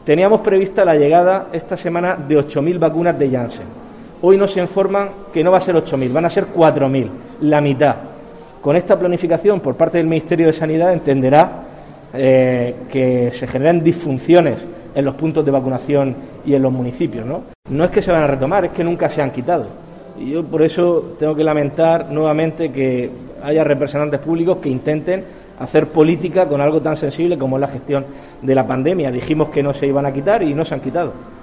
Teníamos prevista la llegada esta semana de 8.000 vacunas de Janssen. Hoy nos informan que no va a ser 8.000, van a ser 4.000, la mitad. Con esta planificación por parte del Ministerio de Sanidad entenderá que se generan disfunciones en los puntos de vacunación y en los municipios, ¿no? No es que se van a retomar, es que nunca se han quitado. Y yo por eso tengo que lamentar nuevamente que haya representantes públicos que intenten hacer política con algo tan sensible como es la gestión de la pandemia. Dijimos que no se iban a quitar y no se han quitado.